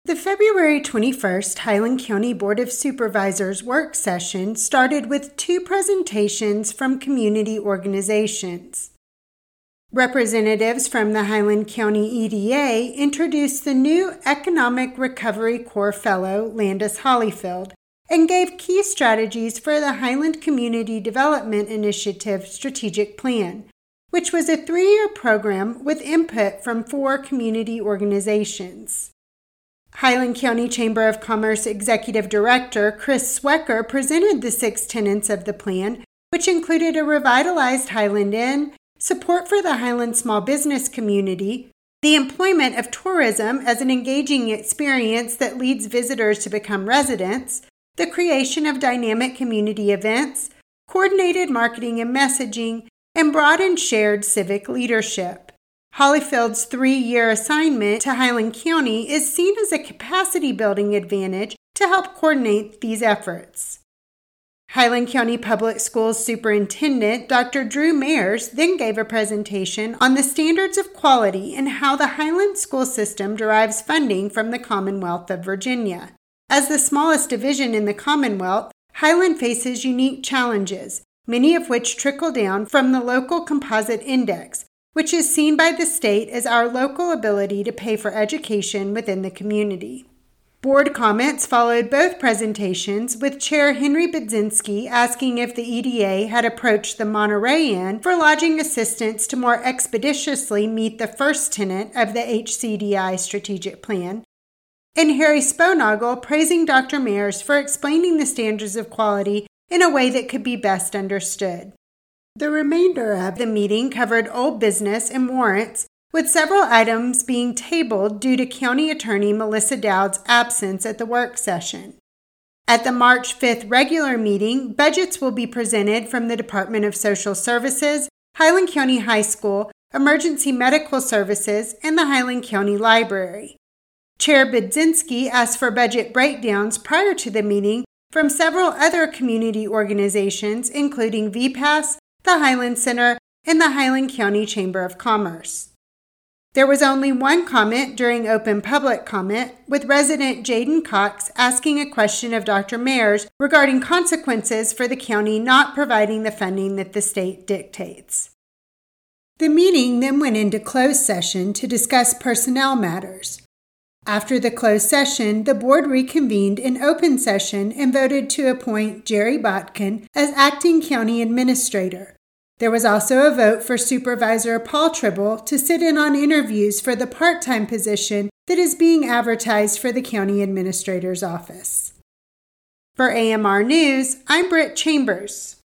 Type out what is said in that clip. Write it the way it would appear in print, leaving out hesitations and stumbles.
The February 21st Highland County Board of Supervisors work session started with 2 presentations from community organizations. Representatives from the Highland County EDA introduced the new Economic Recovery Corps Fellow, Landis Hollyfield, and gave key strategies for the Highland Community Development Initiative Strategic Plan, which was a 3-year program with input from 4 community organizations. Highland County Chamber of Commerce Executive Director Chris Swecker presented the 6 tenets of the plan, which included a revitalized Highland Inn, support for the Highland small business community, the employment of tourism as an engaging experience that leads visitors to become residents, the creation of dynamic community events, coordinated marketing and messaging, and broad and shared civic leadership. Hollyfield's 3-year assignment to Highland County is seen as a capacity-building advantage to help coordinate these efforts. Highland County Public Schools Superintendent Dr. Drew Mayers then gave a presentation on the standards of quality and how the Highland school system derives funding from the Commonwealth of Virginia. As the smallest division in the Commonwealth, Highland faces unique challenges, many of which trickle down from the local composite index, which is seen by the state as our local ability to pay for education within the community. Board comments followed both presentations, with Chair Henry Budzinski asking if the EDA had approached the Monterey Inn for lodging assistance to more expeditiously meet the first tenet of the HCDI strategic plan, and Harry Sponoggle praising Dr. Mayers for explaining the standards of quality in a way that could be best understood. The remainder of the meeting covered old business and warrants, with several items being tabled due to County Attorney Melissa Dowd's absence at the work session. At the March 5th regular meeting, budgets will be presented from the Department of Social Services, Highland County High School, Emergency Medical Services, and the Highland County Library. Chair Budzinski asked for budget breakdowns prior to the meeting from several other community organizations, including VPAS, the Highland Center, and the Highland County Chamber of Commerce. There was only one comment during open public comment, with resident Jaden Cox asking a question of Dr. Mayers regarding consequences for the county not providing the funding that the state dictates. The meeting then went into closed session to discuss personnel matters. After the closed session, the board reconvened in open session and voted to appoint Jerry Botkin as acting county administrator. There was also a vote for Supervisor Paul Tribble to sit in on interviews for the part-time position that is being advertised for the county administrator's office. For AMR News, I'm Britt Chambers.